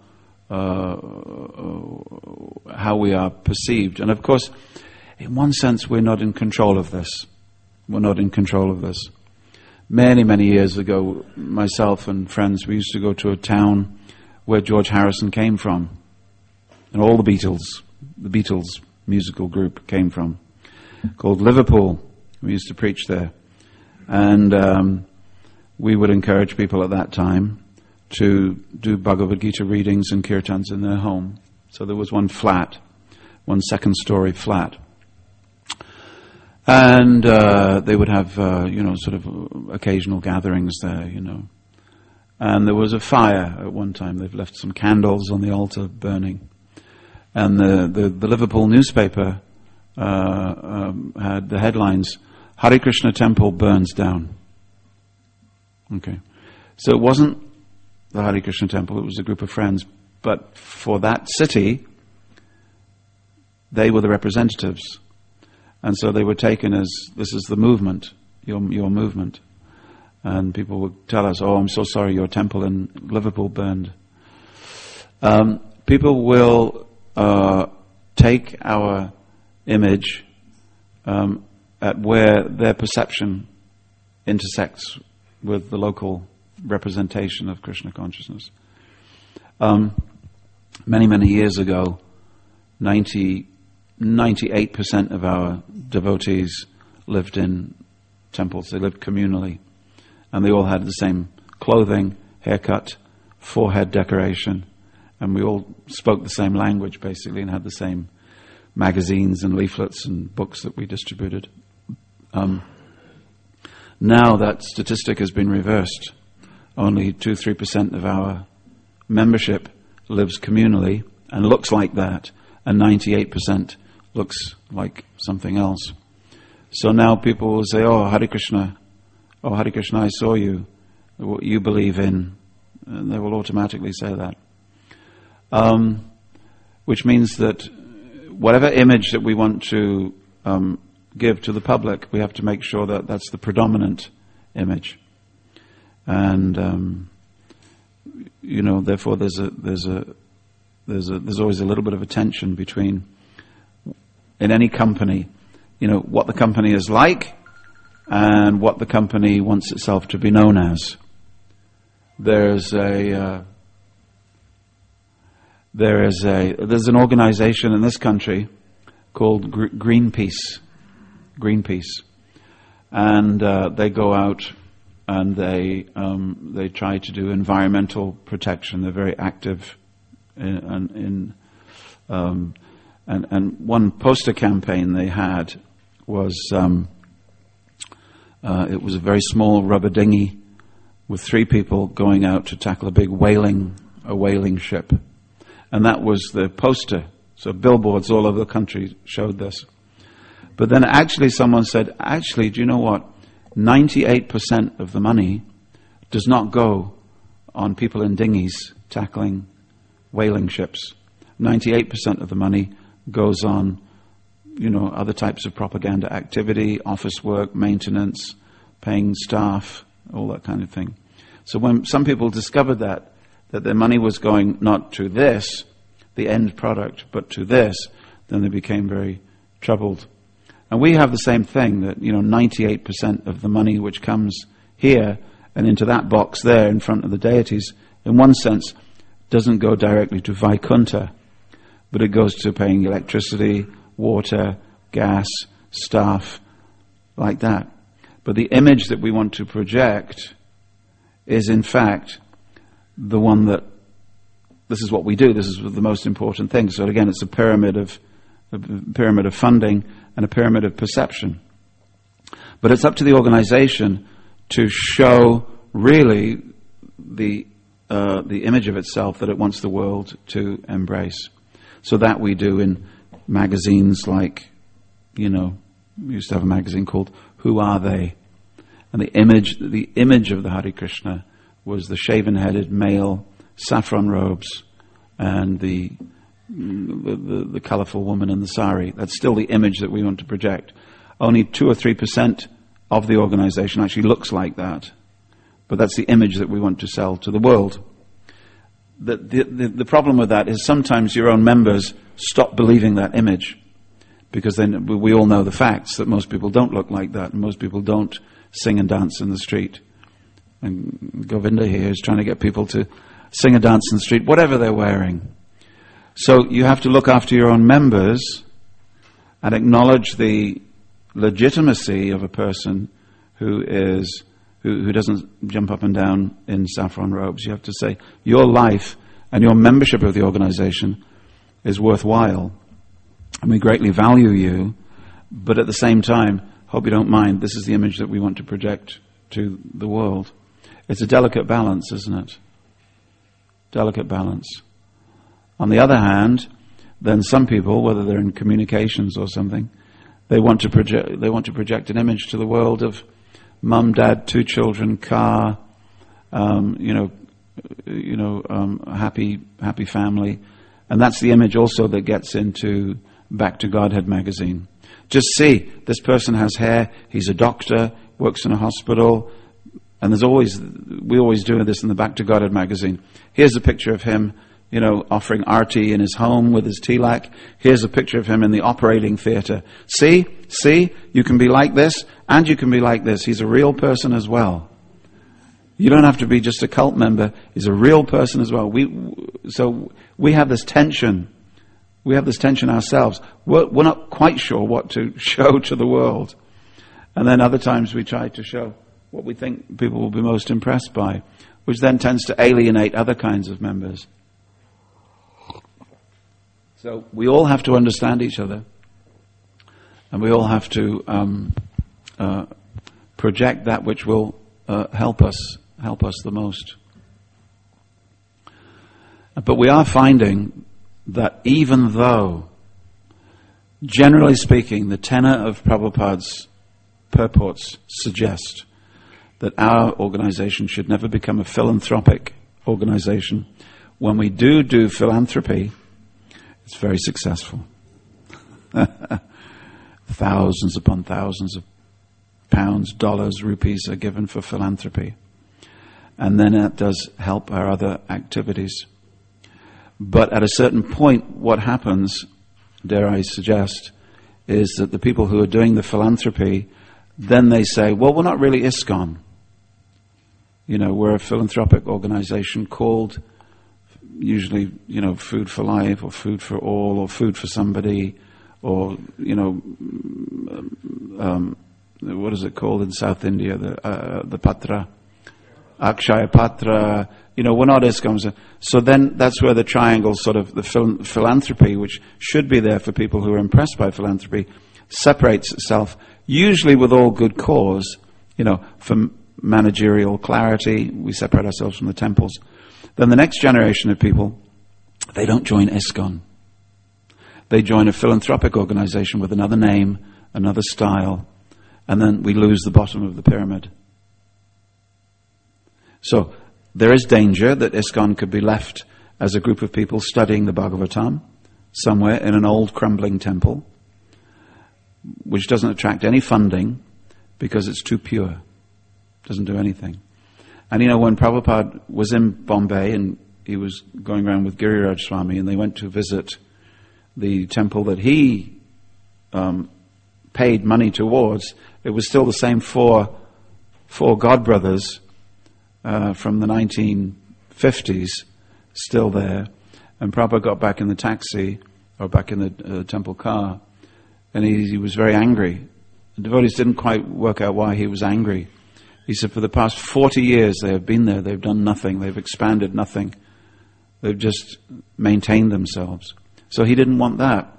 S1: we are perceived, and of course, in one sense, we're not in control of this. We're not in control of this. Many, many years ago, myself and friends, we used to go to a town where George Harrison came from, and all the Beatles musical group came from, called Liverpool. We used to preach there, and we would encourage people at that time to do Bhagavad Gita readings and kirtans in their home. So there was one second story flat. And they would have, sort of occasional gatherings there, And there was a fire at one time. They've left some candles on the altar burning. And the Liverpool newspaper had the headlines, Hare Krishna Temple burns down. Okay. So it wasn't the Hare Krishna Temple, it was a group of friends. But for that city, they were the representatives. And so they were taken as, this is the movement, your movement. And people would tell us, oh, I'm so sorry, your temple in Liverpool burned. People will take our image at where their perception intersects with the local representation of Krishna consciousness. Many, many years ago, 98% of our devotees lived in temples. They lived communally. And they all had the same clothing, haircut, forehead decoration. And we all spoke the same language, basically, and had the same magazines and leaflets and books that we distributed. Now that statistic has been reversed. only 2-3% of our membership lives communally and looks like that, and 98% looks like something else. So now people will say, oh Hare Krishna, I saw you, what you believe in, and they will automatically say that. Which means that whatever image that we want to give to the public, we have to make sure that that's the predominant image. And therefore there's always a little bit of a tension between, in any company, what the company is like and what the company wants itself to be known as. There's an organization in this country called Greenpeace, and they go out and they try to do environmental protection. They're very active and one poster campaign they had was it was a very small rubber dinghy with 3 people going out to tackle a big whaling ship. And that was the poster. So billboards all over the country showed this. But then actually someone said, do you know what? 98% of the money does not go on people in dinghies tackling whaling ships. 98% of the money goes on, other types of propaganda activity, office work, maintenance, paying staff, all that kind of thing. So when some people discovered that their money was going not to this, the end product, but to this, then they became very troubled. And we have the same thing, that 98% of the money which comes here and into that box there in front of the deities, in one sense, doesn't go directly to Vaikuntha, but it goes to paying electricity, water, gas, staff, like that. But the image that we want to project is in fact the one that, this is what we do, this is the most important thing. So again, it's a pyramid of funding and a pyramid of perception. But it's up to the organization to show really the image of itself that it wants the world to embrace. So that we do in magazines like, we used to have a magazine called Who Are They? And the image of the Hare Krishna was the shaven-headed male, saffron robes, and the colourful woman in the sari. That's still the image that we want to project. Only 2 or 3% of the organization actually looks like that. But that's the image that we want to sell to the world. The problem with that is sometimes your own members stop believing that image, because then we all know the facts that most people don't look like that, and most people don't sing and dance in the street. And Govinda here is trying to get people to sing and dance in the street, whatever they're wearing. So you have to look after your own members and acknowledge the legitimacy of a person who doesn't jump up and down in saffron robes. You have to say, your life and your membership of the organization is worthwhile, and we greatly value you, but at the same time, hope you don't mind, this is the image that we want to project to the world. It's a delicate balance, isn't it? Delicate balance. On the other hand, then some people, whether they're in communications or something, they want to project an image to the world of mum, dad, 2 children, car, happy family, and that's the image also that gets into Back to Godhead magazine. Just see, this person has hair, he's a doctor, works in a hospital, and we always do this in the Back to Godhead magazine. Here's a picture of him, offering arti in his home with his tilak. Here's a picture of him in the operating theatre. See, you can be like this, and you can be like this. He's a real person as well. You don't have to be just a cult member. He's a real person as well. So we have this tension. We have this tension ourselves. We're not quite sure what to show to the world. And then other times we try to show what we think people will be most impressed by, which then tends to alienate other kinds of members. So we all have to understand each other, and we all have to project that which will help us help us the most. But we are finding that even though, generally speaking, the tenor of Prabhupada's purports suggest that our organization should never become a philanthropic organization, when we do philanthropy, it's very successful. Thousands upon thousands of pounds, dollars, rupees are given for philanthropy. And then that does help our other activities. But at a certain point, what happens, dare I suggest, is that the people who are doing the philanthropy, then they say, well, we're not really ISKCON. You know, we're a philanthropic organization called, usually, you know, Food for Life, or Food for All, or Food for Somebody, or, you know, what is it called in South India? The Patra, Akshaya Patra. You know, we're not ISKCON. So then that's where the triangle, sort of the philanthropy, which should be there for people who are impressed by philanthropy, separates itself, usually with all good cause. You know, for managerial clarity, we separate ourselves from the temples. Then the next generation of people, they don't join ISKCON. They join a philanthropic organization with another name, another style, and then we lose the bottom of the pyramid. So there is danger that ISKCON could be left as a group of people studying the Bhagavatam somewhere in an old crumbling temple, which doesn't attract any funding because it's too pure. Doesn't do anything. And you know, when Prabhupada was in Bombay and he was going around with Giriraj Swami and they went to visit the temple that he paid money towards, it was still the same four godbrothers from the 1950s still there. And Prabhupada got back in the taxi, or back in the temple car, and he was very angry. The devotees didn't quite work out why he was angry. He said, for the past 40 years they have been there, they've done nothing, they've expanded nothing, they've just maintained themselves. So he didn't want that.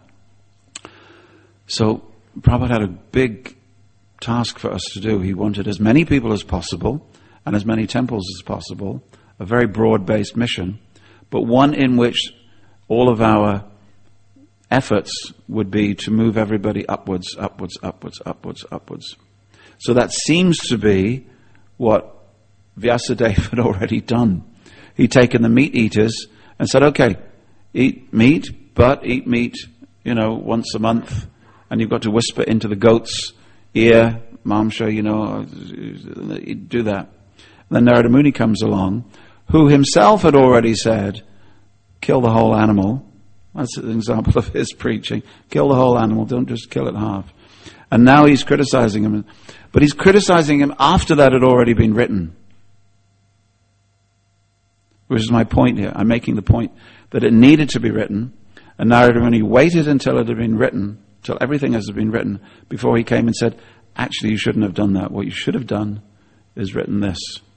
S1: So Prabhupada had a big task for us to do. He wanted as many people as possible, and as many temples as possible, a very broad-based mission, but one in which all of our efforts would be to move everybody upwards, upwards, upwards, upwards, upwards. So that seems to be what Vyasadeva had already done. He'd taken the meat eaters and said, okay, eat meat, but eat meat, you know, once a month, and you've got to whisper into the goat's ear, Mamsha, you know, do that. Then Narada Muni comes along, who himself had already said, kill the whole animal. That's an example of his preaching. Kill the whole animal, don't just kill it half. And now he's criticizing him. But he's criticizing him after that had already been written. Which is my point here. I'm making the point that it needed to be written. And Narada Muni waited until it had been written, till everything has been written, before he came and said, actually you shouldn't have done that. What you should have done is written this.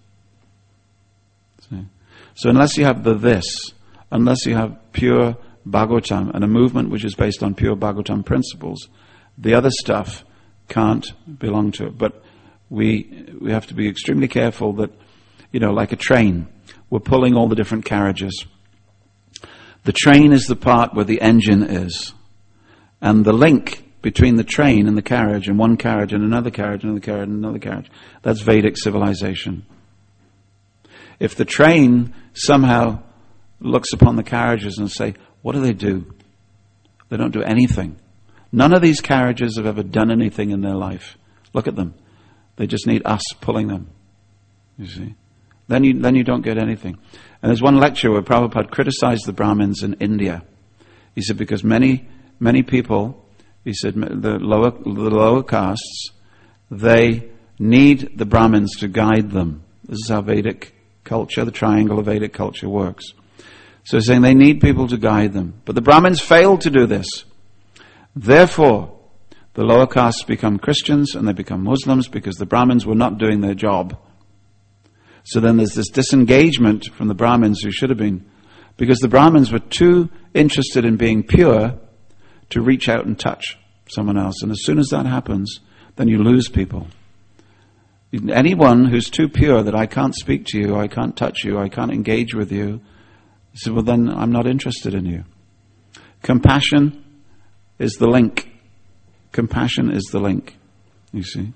S1: So unless you have unless you have pure Bhagavatam and a movement which is based on pure Bhagavatam principles, the other stuff can't belong to it. But we have to be extremely careful that, you know, like a train, we're pulling all the different carriages. The train is the part where the engine is. And the link between the train and the carriage, and one carriage and another carriage and another carriage and another carriage, that's Vedic civilization. If the train somehow looks upon the carriages and say, what do? They don't do anything. None of these carriages have ever done anything in their life. Look at them. They just need us pulling them. You see? Then you don't get anything. And there's one lecture where Prabhupada criticized the Brahmins in India. He said, because many people, he said, the lower castes, they need the Brahmins to guide them. This is how Vedic culture, the triangle of Vedic culture works. So he's saying they need people to guide them. But the Brahmins failed to do this. Therefore, the lower castes become Christians and they become Muslims because the Brahmins were not doing their job. So then there's this disengagement from the Brahmins who should have been, because the Brahmins were too interested in being pure to reach out and touch someone else. And as soon as that happens, then you lose people. Anyone who's too pure that I can't speak to you, I can't touch you, I can't engage with you, he said, well then I'm not interested in you. Compassion is the link. Compassion is the link, you see.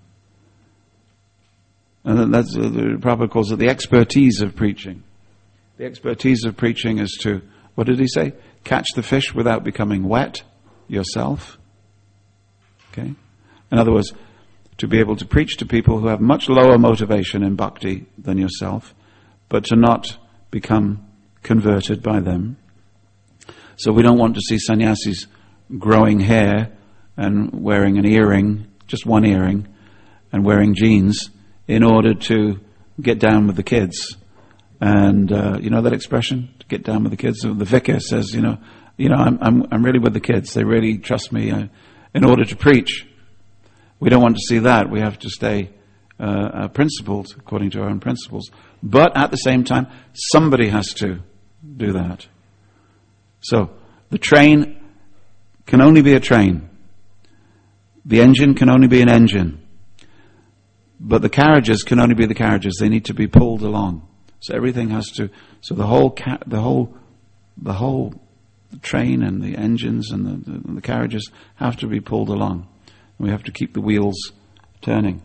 S1: And that's the Prabhupada calls it the expertise of preaching. The expertise of preaching is to, what did he say? Catch the fish without becoming wet yourself. Okay? In other words, to be able to preach to people who have much lower motivation in bhakti than yourself, but to not become converted by them. So we don't want to see sannyasis growing hair and wearing an earring, just one earring, and wearing jeans in order to get down with the kids. And you know that expression, to get down with the kids? The vicar says, I'm really with the kids. They really trust me in order to preach. We don't want to see that. We have to stay principled according to our own principles. But at the same time, somebody has to do that. So the train can only be a train. The engine can only be an engine. But the carriages can only be the carriages. They need to be pulled along. So everything has to. So the whole train and the engines and the carriages have to be pulled along. And we have to keep the wheels turning.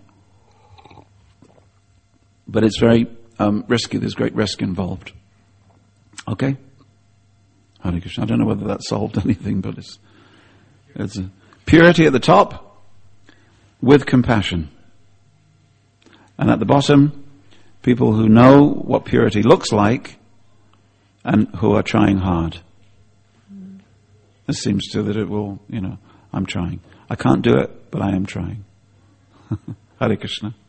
S1: But it's very risky. There's great risk involved. Okay? Hare Krishna. I don't know whether that solved anything, but it's a purity at the top with compassion. And at the bottom, people who know what purity looks like and who are trying hard. This seems to that it will, I'm trying. I can't do it, but I am trying. Hare Krishna.